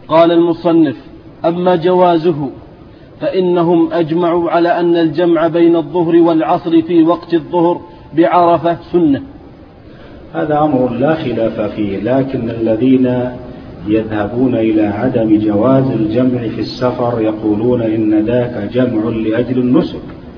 قال المصنف: أما جوازه فإنهم أجمعوا على أن الجمع بين الظهر والعصر في وقت الظهر بعرفة سنة. هذا أمر لا خلاف فيه، لكن الذين يذهبون إلى عدم جواز الجمع في السفر يقولون إن ذاك جمع لأجل النسك،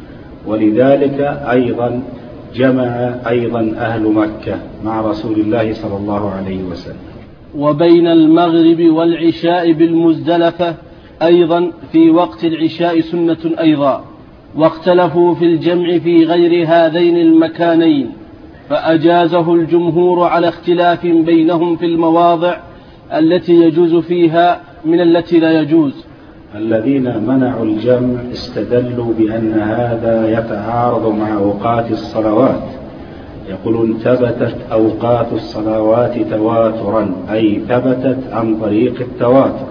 ولذلك أيضا جمع أيضا أهل مكة مع رسول الله صلى الله عليه وسلم. وبين المغرب والعشاء بالمزدلفة أيضا في وقت العشاء سنة أيضا، واختلفوا في الجمع في غير هذين المكانين، فأجازه الجمهور على اختلاف بينهم في المواضع التي يجوز فيها من التي لا يجوز. الذين منعوا الجمع استدلوا بأن هذا يتعارض مع أوقات الصلوات، يقولون ثبتت أوقات الصلوات تواترا، أي ثبتت عن طريق التواتر،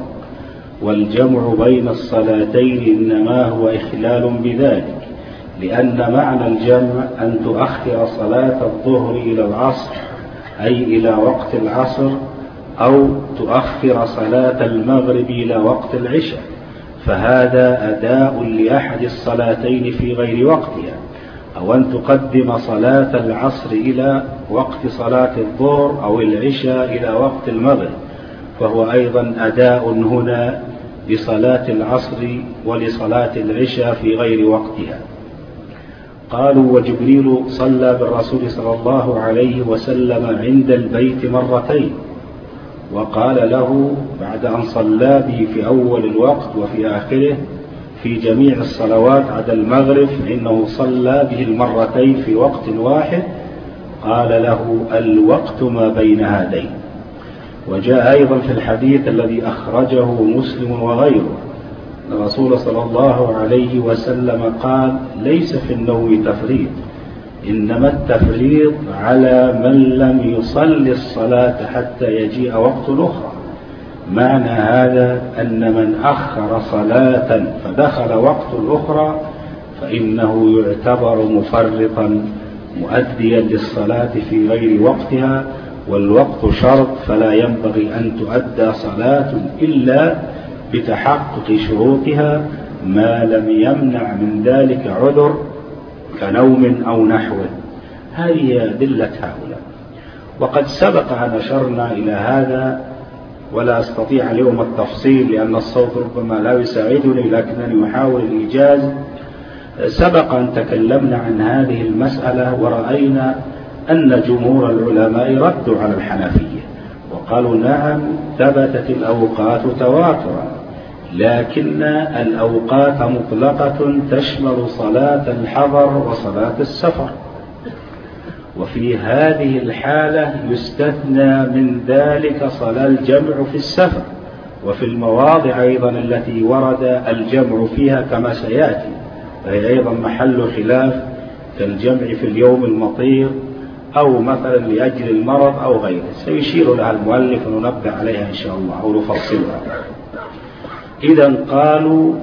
والجمع بين الصلاتين إنما هو إخلال بذلك، لأن معنى الجمع أن تؤخر صلاة الظهر إلى العصر أي إلى وقت العصر، أو تؤخر صلاة المغرب إلى وقت العشاء، فهذا أداء لأحد الصلاتين في غير وقتها، أو أن تقدم صلاة العصر إلى وقت صلاة الظهر أو العشاء إلى وقت المغرب، فهو أيضا أداء هنا لصلاة العصر ولصلاة العشاء في غير وقتها. قالوا: وجبريل صلى بالرسول صلى الله عليه وسلم عند البيت مرتين، وقال له بعد أن صلى به في أول الوقت وفي آخره في جميع الصلوات عدا المغرب، إنه صلى به المرتين في وقت واحد، قال له: الوقت ما بين هذين. وجاء أيضا في الحديث الذي أخرجه مسلم وغيره الرسول صلى الله عليه وسلم قال: ليس في النوم تفريط، إنما التفريط على من لم يصلي الصلاة حتى يجيء وقت الأخرى. معنى هذا أن من أخر صلاة فدخل وقت الأخرى فإنه يعتبر مفرطا مؤديا للصلاة في غير وقتها، والوقت شرط، فلا ينبغي أن تؤدى صلاة إلا بتحقق شروطها ما لم يمنع من ذلك عذر كنوم أو نحوه. هذه أدلة هؤلاء، وقد سبق أن أشرنا إلى هذا، ولا أستطيع اليوم التفصيل لأن الصوت ربما لا يساعدني، لكنني أحاول الإيجاز. سبق أن تكلمنا عن هذه المسألة ورأينا أن جمهور العلماء ردوا على الحنفية وقالوا: نعم ثبتت الأوقات تواترا، لكن الأوقات مطلقة تشمل صلاة الحضر وصلاة السفر، وفي هذه الحالة يستثنى من ذلك صلاة الجمع في السفر، وفي المواضع أيضا التي ورد الجمع فيها كما سيأتي، فهي أيضا محل خلاف كالجمع في اليوم المطير أو مثلا لأجل المرض أو غيره، سيشير لها المؤلف وننبه عليها إن شاء الله أو نفصلها. إذا قالوا: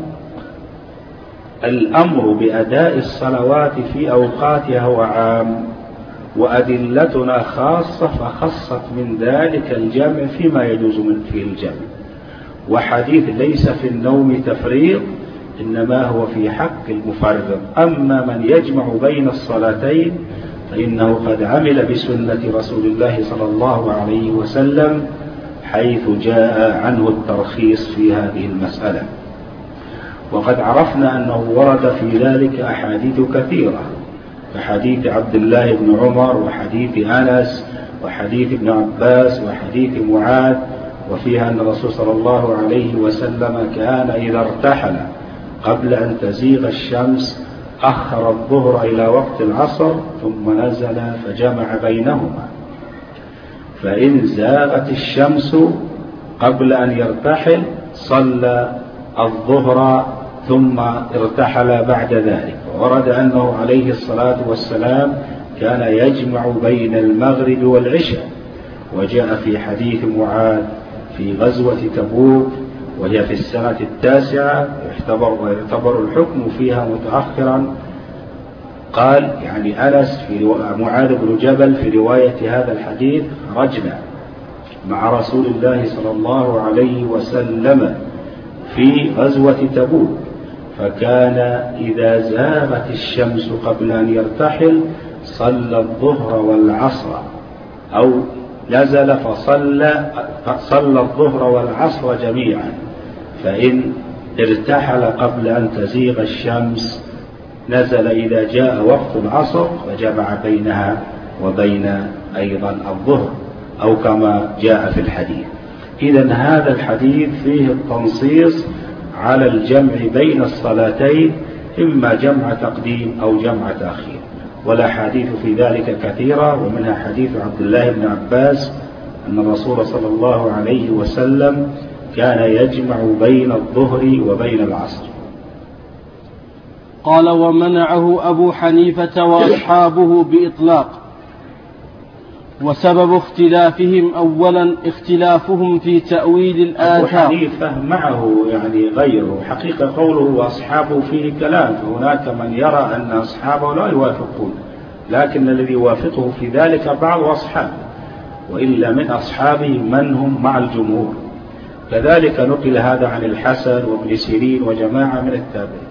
الأمر بأداء الصلوات في أوقاتها هو عام، وأدلتنا خاصة، فخصت من ذلك الجمع فيما يجوز من فيه الجمع. وحديث ليس في النوم تفريط إنما هو في حق المفرط. أما من يجمع بين الصلاتين فإنه قد عمل بسنة رسول الله صلى الله عليه وسلم، حيث جاء عنه الترخيص في هذه المسألة. وقد عرفنا أنه ورد في ذلك أحاديث كثيرة، كحديث عبد الله بن عمر وحديث أنس وحديث ابن عباس وحديث معاذ، وفيها أن الرسول صلى الله عليه وسلم كان إذا ارتحل قبل أن تزيغ الشمس أخر الظهر إلى وقت العصر ثم نزل فجمع بينهما، فإن زاغت الشمس قبل أن يرتحل صلى الظهر ثم ارتحل بعد ذلك. ورد أنه عليه الصلاة والسلام كان يجمع بين المغرب والعشاء، وجاء في حديث معاذ في غزوة تبوك وهي في السنة 9 ويعتبر الحكم فيها متأخرا. قال يعني أنس في معاذ بن جبل في رواية هذا الحديث: خرجنا مع رسول الله صلى الله عليه وسلم في غزوة تبوك، فكان إذا زاغت الشمس قبل أن يرتحل صلى الظهر والعصر، أو نزل فصلى الظهر والعصر جميعا، فإن ارتحل قبل أن تزيغ الشمس نزل إذا جاء وقت العصر فجمع بينها وبين أيضا الظهر، أو كما جاء في الحديث. إذن هذا الحديث فيه التنصيص على الجمع بين الصلاتين، إما جمع تقديم أو جمع تأخير، والأحاديث في ذلك كثيرة، ومنها حديث عبد الله بن عباس أن الرسول صلى الله عليه وسلم كان يجمع بين الظهر وبين العصر. قال: ومنعه أبو حنيفة وأصحابه بإطلاق، وسبب اختلافهم أولا اختلافهم في تأويل الآثار. أبو حنيفة معه يعني غيره، حقيقة قوله وأصحابه فيه كلام، فهناك من يرى أن أصحابه لا يوافقون، لكن الذي يوافقه في ذلك بعض أصحابه، وإلا من أصحابه من هم مع الجمهور. كذلك نقل هذا عن الحسن وابن سيرين وجماعة من التابعين.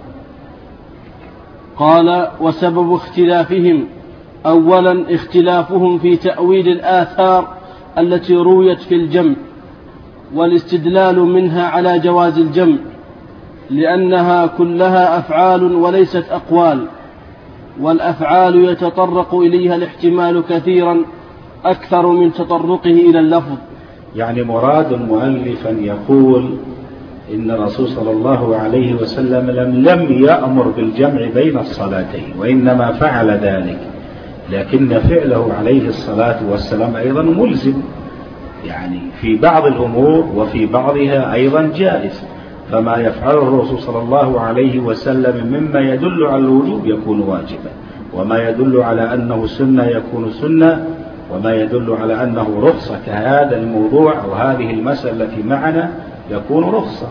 قال: وسبب اختلافهم أولا اختلافهم في تأويل الآثار التي رويت في الجمع، والاستدلال منها على جواز الجمع، لأنها كلها أفعال وليست أقوال، والأفعال يتطرق إليها الاحتمال كثيرا أكثر من تطرقه إلى اللفظ. يعني مراد المؤلف أن يقول إن الرسول صلى الله عليه وسلم لم يأمر بالجمع بين الصلاتين، وإنما فعل ذلك، لكن فعله عليه الصلاة والسلام أيضا ملزم، يعني في بعض الأمور وفي بعضها أيضا جائز، فما يفعله الرسول صلى الله عليه وسلم مما يدل على الوجوب يكون واجبا، وما يدل على أنه سنة يكون سنة، وما يدل على أنه رخصة كهذا الموضوع أو هذه المسألة التي معنا يكون رخصة.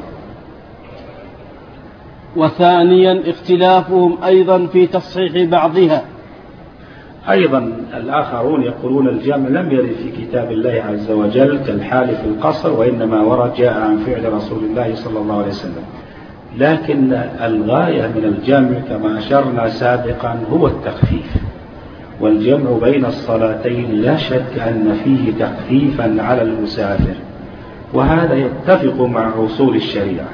وثانيا اختلافهم أيضا في تصحيح بعضها. أيضا الآخرون يقولون الجمع لم يرد في كتاب الله عز وجل كالحالف القصر، وإنما ورد جاء عن فعل رسول الله صلى الله عليه وسلم، لكن الغاية من الجمع كما أشرنا سابقا هو التخفيف، والجمع بين الصلاتين لا شك أن فيه تخفيفا على المسافر، وهذا يتفق مع أصول الشريعة.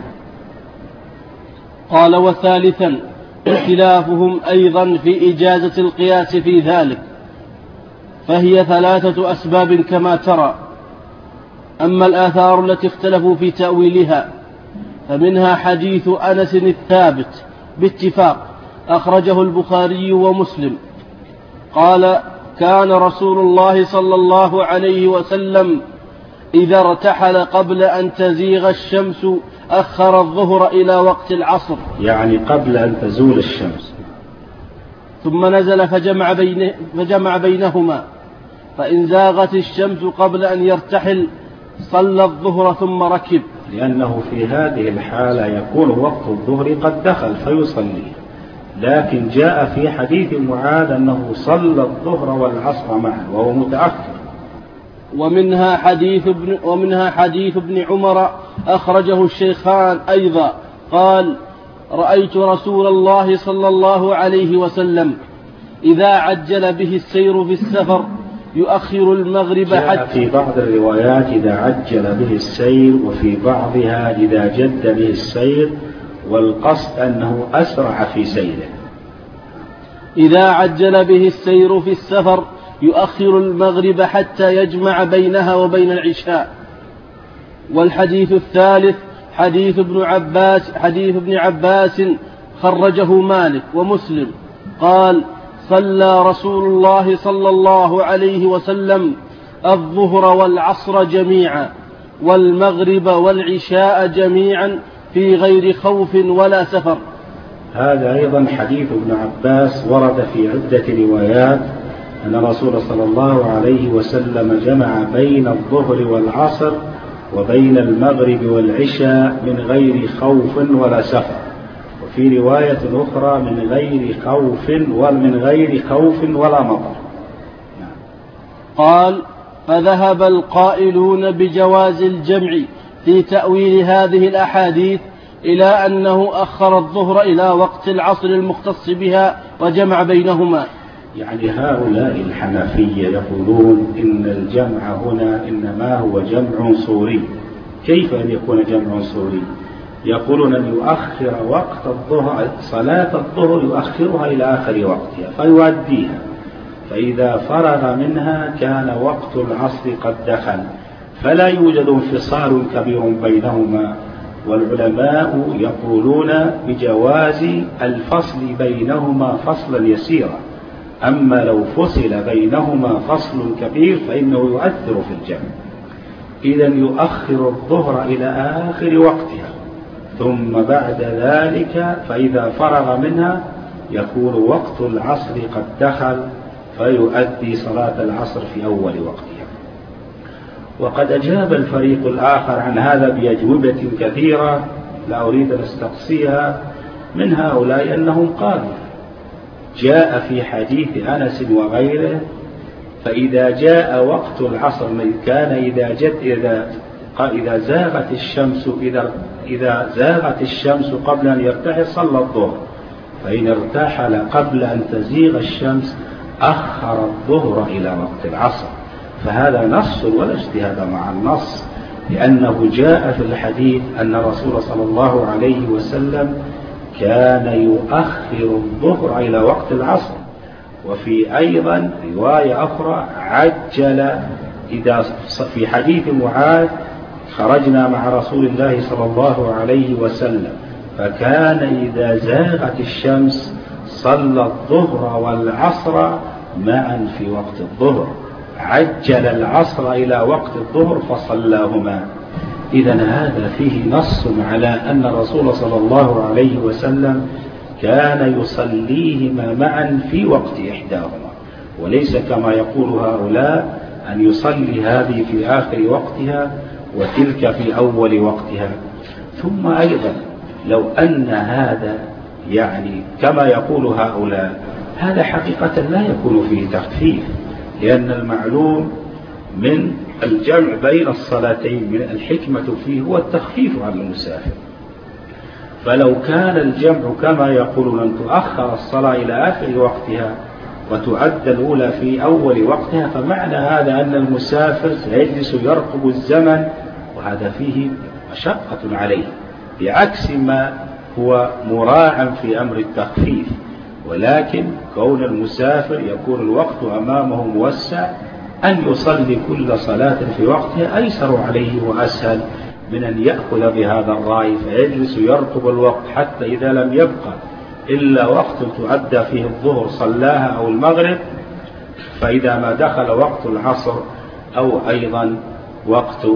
قال: وثالثا اختلافهم أيضا في إجازة القياس في ذلك، فهي ثلاثة أسباب كما ترى. أما الآثار التي اختلفوا في تأويلها فمنها حديث أنس الثابت باتفاق أخرجه البخاري ومسلم، قال: كان رسول الله صلى الله عليه وسلم إذا ارتحل قبل أن تزيغ الشمس أخر الظهر إلى وقت العصر، يعني قبل أن تزول الشمس، ثم نزل فجمع بينهما، فإن زاغت الشمس قبل أن يرتحل صلى الظهر ثم ركب، لأنه في هذه الحالة يكون وقت الظهر قد دخل فيصلي، لكن جاء في حديث معاذ أنه صلى الظهر والعصر معا وهو متأخر. ومنها حديث ابن عمر أخرجه الشيخان أيضا، قال: رأيت رسول الله صلى الله عليه وسلم إذا عجل به السير في السفر يؤخر المغرب حتى، في بعض الروايات إذا عجل به السير، وفي بعضها إذا جد به السير، والقصد أنه أسرع في سيره. إذا عجل به السير في السفر يؤخر المغرب حتى يجمع بينها وبين العشاء. والحديث الثالث حديث ابن عباس خرجه مالك ومسلم، قال: صلى رسول الله صلى الله عليه وسلم الظهر والعصر جميعا والمغرب والعشاء جميعا في غير خوف ولا سفر. هذا أيضا حديث ابن عباس ورد في عدة روايات أن الرسول صلى الله عليه وسلم جمع بين الظهر والعصر وبين المغرب والعشاء من غير خوف ولا سفر، وفي رواية أخرى من غير خوف ولا مطر. قال: فذهب القائلون بجواز الجمع في تأويل هذه الأحاديث إلى أنه أخر الظهر إلى وقت العصر المختص بها وجمع بينهما. يعني هؤلاء الحنفية يقولون إن الجمع هنا إنما هو جمع صوري. كيف أن يكون جمع صوري؟ يقولون أن يؤخر وقت الظهر، صلاة الظهر يؤخرها إلى آخر وقتها فيؤديها، فإذا فرغ منها كان وقت العصر قد دخل، فلا يوجد انفصال كبير بينهما. والعلماء يقولون بجواز الفصل بينهما فصلا يسيرا، أما لو فصل بينهما فصل كبير فإنه يؤثر في الجمع. إذا يؤخر الظهر إلى آخر وقتها، ثم بعد ذلك فإذا فرغ منها يكون وقت العصر قد دخل فيؤدي صلاة العصر في أول وقتها. وقد أجاب الفريق الآخر عن هذا بأجوبة كثيرة لا أريد أن أستقصيها. من هؤلاء أنهم قالوا جاء في حديث أنس وغيره فإذا جاء وقت العصر كان إذا زاغت الشمس قبل أن يرتحل صلى الظهر، فإن ارتحل قبل أن تزيغ الشمس أخر الظهر إلى وقت العصر. فهذا نص ولا اجتهاد مع النص، لأنه جاء في الحديث أن الرسول صلى الله عليه وسلم كان يؤخر الظهر إلى وقت العصر. وفي أيضا رواية أخرى عجل في حديث معاذ خرجنا مع رسول الله صلى الله عليه وسلم فكان إذا زاغت الشمس صلى الظهر والعصر معا في وقت الظهر، عجل العصر إلى وقت الظهر فصلاهما. إذا هذا فيه نص على أن الرسول صلى الله عليه وسلم كان يصليهما معا في وقت إحداهما، وليس كما يقول هؤلاء أن يصلي هذه في آخر وقتها وتلك في أول وقتها. ثم أيضا لو أن هذا يعني كما يقول هؤلاء، هذا حقيقة لا يكون فيه تخفيف، لأن المعلوم من الجمع بين الصلاتين من الحكمة فيه هو التخفيف عن المسافر. فلو كان الجمع كما يقولون أن تؤخر الصلاة إلى آخر وقتها وتؤدى الأولى في أول وقتها، فمعنى هذا أن المسافر سيجلس يرقب الزمن، وهذا فيه مشقة عليه، بعكس ما هو مراعى في أمر التخفيف. ولكن كون المسافر يكون الوقت أمامه موسع، أن يصلي كل صلاة في وقتها أيسر عليه وأسهل من أن يأخذ بهذا الرأي فيجلس يرقب الوقت حتى إذا لم يبقى إلا وقت تؤدى فيه الظهر صلاها أو المغرب، فإذا ما دخل وقت العصر أو أيضا وقت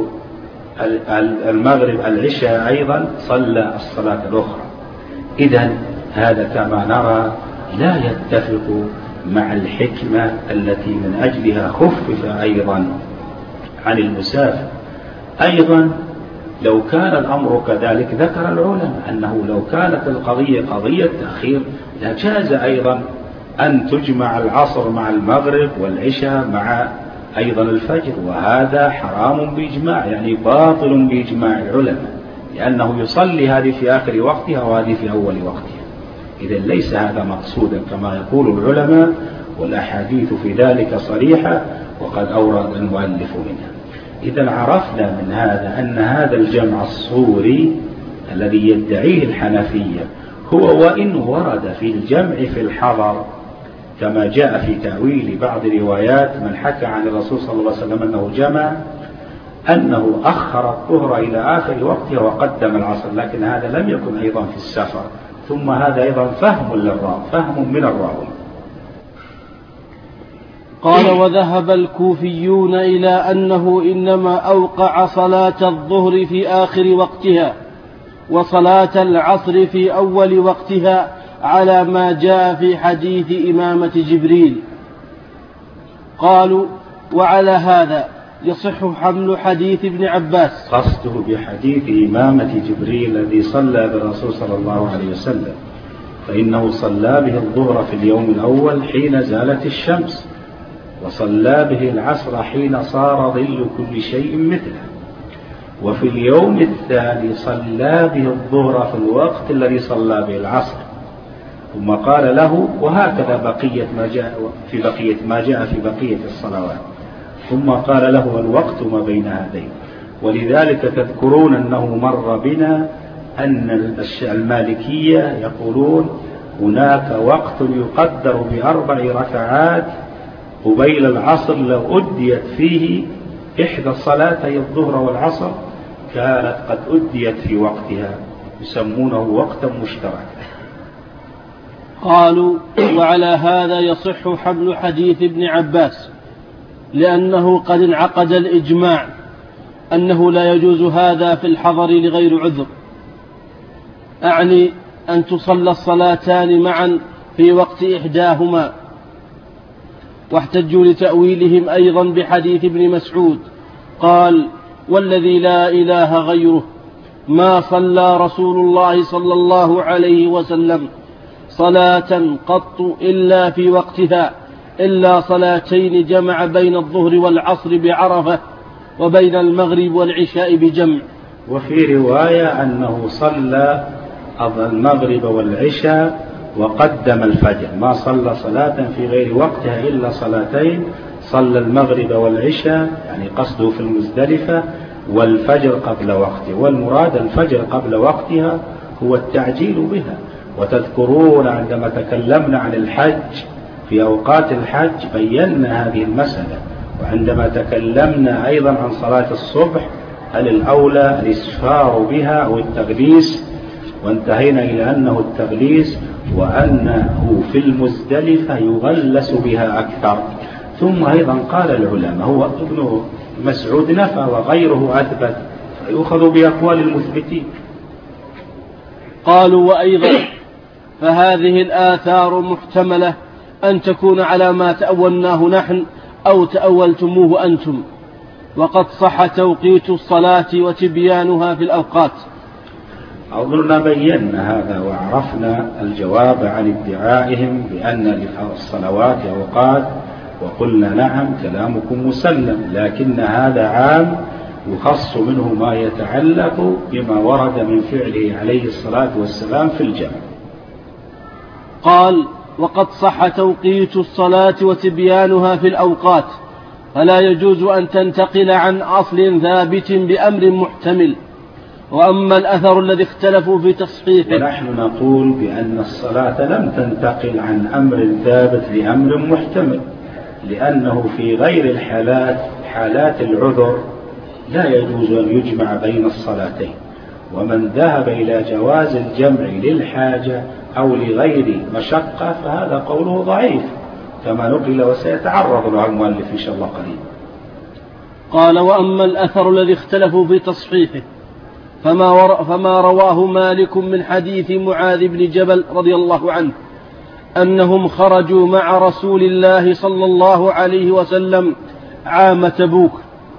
المغرب العشاء أيضا صلى الصلاة الأخرى. إذن هذا كما نرى لا يتفق مع الحكمة التي من أجلها خفف أيضا عن المسافر. أيضا لو كان الأمر كذلك ذكر العلماء أنه لو كانت القضية قضية تأخير لجاز أيضا أن تجمع العصر مع المغرب والعشاء مع أيضا الفجر، وهذا حرام بإجماع، يعني باطل بإجماع العلماء، لأنه يصلي هذه في آخر وقتها وهذه في أول وقتها. إذا ليس هذا مقصودا كما يقول العلماء، والأحاديث في ذلك صريحة وقد أورد المؤلف منها. إذا عرفنا من هذا أن هذا الجمع الصوري الذي يدعيه الحنفية هو وإن ورد في الجمع في الحضر كما جاء في تأويل بعض روايات من حكى عن الرسول صلى الله عليه وسلم أنه جمع، أنه أخر الظهر إلى آخر وقتها وقدم العصر، لكن هذا لم يكن أيضا في السفر. ثم هذا أيضا فهم من الراوي. قال وذهب الكوفيون إلى أنه إنما أوقع صلاة الظهر في آخر وقتها وصلاة العصر في أول وقتها على ما جاء في حديث إمامة جبريل. قالوا وعلى هذا يصح حمل حديث ابن عباس، قصده بحديث إمامة جبريل الذي صلى بالرسول صلى الله عليه وسلم، فإنه صلى به الظهر في اليوم الأول حين زالت الشمس، وصلى به العصر حين صار ظل كل شيء مثله. وفي اليوم الثاني صلى به الظهر في الوقت الذي صلى به العصر. ثم قال له، وهكذا بقية ما جاء في بقية الصلوات. ثم قال له الوقت ما بين هذين. ولذلك تذكرون أنه مر بنا أن المالكية يقولون هناك وقت يقدر ب4 ركعات قبيل العصر لو أديت فيه إحدى صلاتي الظهر والعصر كانت قد أديت في وقتها، يسمونه وقتا مشتركا. قالوا: وعلى هذا يصح حمل حديث ابن عباس، لأنه قد انعقد الإجماع أنه لا يجوز هذا في الحضر لغير عذر، أعني أن تصلى الصلاتان معا في وقت إحداهما. واحتجوا لتأويلهم أيضا بحديث ابن مسعود قال: والذي لا إله غيره ما صلى رسول الله صلى الله عليه وسلم صلاة قط إلا في وقتها إلا صلاتين جمع بين الظهر والعصر بعرفة وبين المغرب والعشاء بجمع. وفي رواية أنه صلى المغرب والعشاء وقدم الفجر، ما صلى صلاة في غير وقتها إلا صلاتين، صلى المغرب والعشاء يعني قصده في المزدلفة، والفجر قبل وقته. والمراد الفجر قبل وقتها هو التعجيل بها. وتذكرون عندما تكلمنا عن الحج في أوقات الحج بينا هذه المسألة. وعندما تكلمنا أيضا عن صلاة الصبح هل الأولى الإسفار بها أو التغليس، وانتهينا إلى أنه التغليس، وأنه في المزدلفة يغلس بها أكثر. ثم أيضا قال العلماء، هو ابن مسعود نفى وغيره أثبت، فيؤخذ بأقوال المثبتين. قالوا: وأيضا فهذه الآثار محتملة أن تكون على ما تأولناه نحن أو تأولتموه أنتم، وقد صح توقيت الصلاة وتبيانها في الأوقات. أظننا بينا هذا وعرفنا الجواب عن ادعائهم بأن الصلوات أوقات، وقلنا نعم كلامكم مسلم، لكن هذا عام يخص منه ما يتعلق بما ورد من فعله عليه الصلاة والسلام في الجمع. قال: وقد صح توقيت الصلاة وتبيانها في الأوقات، فلا يجوز أن تنتقل عن أصل ثابت بأمر محتمل. وأما الأثر الذي اختلفوا في تصحيحه، ونحن نقول بأن الصلاة لم تنتقل عن أمر ثابت لأمر محتمل، لأنه في غير الحالات، حالات العذر، لا يجوز أن يجمع بين الصلاتين. ومن ذهب إلى جواز الجمع للحاجة أو لغير مشقة فهذا قوله ضعيف كما نقل، وسيتعرض له المؤلف إن شاء الله قليلا. قال: وأما الأثر الذي اختلفوا في تصحيحه فما رواه مالك من حديث معاذ بن جبل رضي الله عنه أنهم خرجوا مع رسول الله صلى الله عليه وسلم عام تبوك،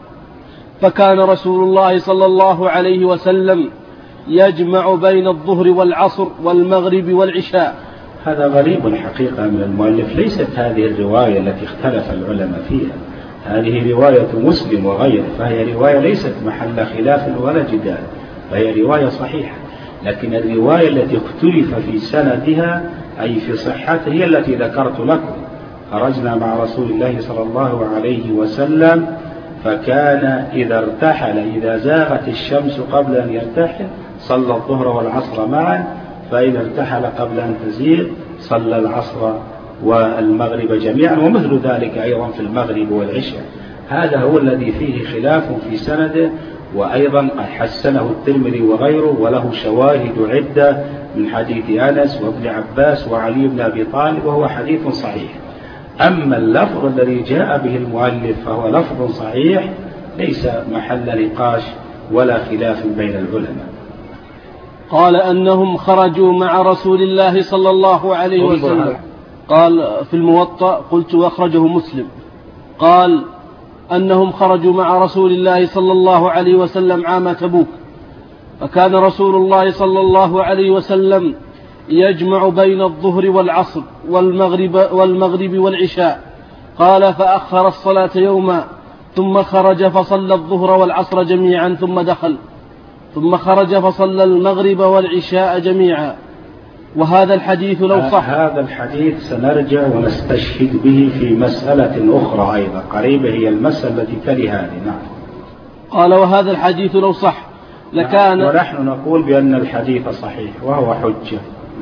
فكان رسول الله صلى الله عليه وسلم يجمع بين الظهر والعصر والمغرب والعشاء. هذا غريب حقيقة من المؤلف، ليست هذه الرواية التي اختلف العلماء فيها، هذه رواية مسلم وغيره، فهي رواية ليست محل خلاف ولا جدال، فهي رواية صحيحة. لكن الرواية التي اختلف في سندها أي في صحتها هي التي ذكرت لكم: خرجنا مع رسول الله صلى الله عليه وسلم فكان إذا ارتحل، إذا زاغت الشمس قبل أن يرتحل صلى الظهر والعصر معا، فإذا ارتحل قبل أن تزيغ صلى العصر والمغرب جميعا، ومثل ذلك أيضا في المغرب والعشاء. هذا هو الذي فيه خلاف في سنده، وأيضا قد حسنه الترمذي وغيره، وله شواهد عدة من حديث أنس وابن عباس وعلي بن أبي طالب، وهو حديث صحيح. أما اللفظ الذي جاء به المؤلف فهو لفظ صحيح ليس محل نقاش ولا خلاف بين العلماء. قال: أنهم خرجوا مع رسول الله صلى الله عليه وسلم. قال في الموطأ قلت وأخرجه مسلم. قال: أنهم خرجوا مع رسول الله صلى الله عليه وسلم عام تبوك، فكان رسول الله صلى الله عليه وسلم يجمع بين الظهر والعصر والمغرب والعشاء. قال فأخر الصلاة يوما ثم خرج فصلى الظهر والعصر جميعا ثم دخل ثم خرج فصلى المغرب والعشاء جميعا. وهذا الحديث لو صح هذا الحديث سنرجع ونستشهد به في مسألة أخرى أيضا قريبة، هي المسألة التي تلي هذه. نعم. قال وهذا الحديث لو صح لكان ونحن نقول بأن الحديث صحيح وهو حجة.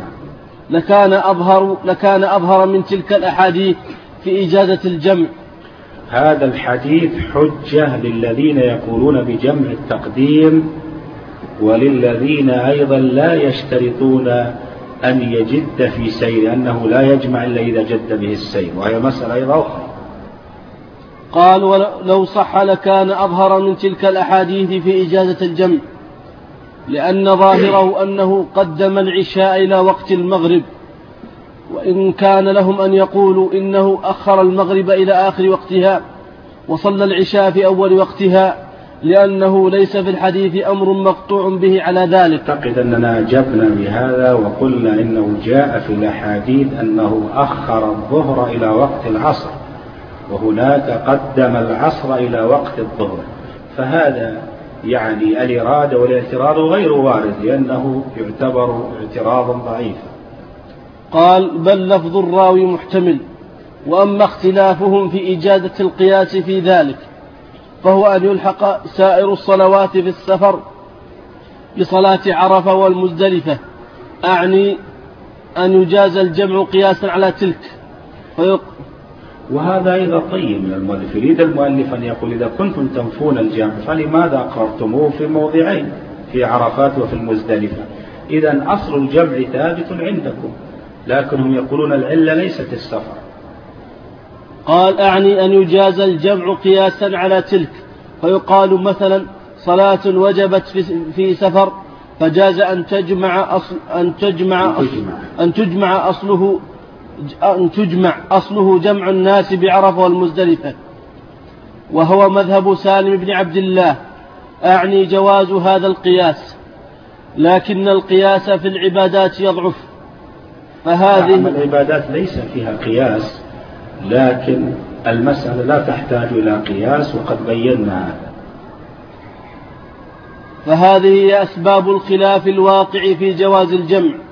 لكان أظهر من تلك الأحاديث في إجازة الجمع. هذا الحديث حجة للذين يقولون بجمع التقديم، وللذين أيضا لا يشترطون أن يجد في سير، أنه لا يجمع إلا إذا جد به السير، وهي مسألة أيضا أخرى. قال ولو صح لكان أظهر من تلك الأحاديث في إجازة الجمع، لأن ظاهره أنه قدم العشاء إلى وقت المغرب، وإن كان لهم أن يقولوا إنه أخر المغرب إلى آخر وقتها وصلى العشاء في أول وقتها، لأنه ليس في الحديث أمر مقطوع به على ذلك. أعتقد أننا أجبنا بهذا وقلنا إنه جاء في الأحاديث أنه أخر الظهر إلى وقت العصر، وهناك قدم العصر إلى وقت الظهر، فهذا يعني الإرادة والاعتراض غير وارد، لأنه يعتبر اعتراضا ضعيفا. قال بل لفظ الراوي محتمل، وأما اختلافهم في إجازة القياس في ذلك فهو أن يلحق سائر الصلوات في السفر بصلاة عرفة والمزدلفة، أعني أن يجاز الجمع قياسا على تلك. وهذا أيضا طيب من المؤلف، يريد المؤلف أن يقول إذا كنتم تنفون الجمع فلماذا أقررتموه في موضعين، في عرفات وفي المزدلفة؟ إذن أصل الجمع ثابت عندكم، لكنهم يقولون العلة ليست السفر. قال أعني أن يجاز الجمع قياسا على تلك، فيقال مثلا صلاة وجبت في سفر فجاز أن تجمع أصله جمع الناس بعرفة والمزدلفة، وهو مذهب سالم بن عبد الله، أعني جواز هذا القياس، لكن القياس في العبادات يضعف. فهذه العبادات ليس فيها قياس، لكن المسألة لا تحتاج إلى قياس وقد بينا هذا. فهذه هي أسباب الخلاف الواقع في جواز الجمع.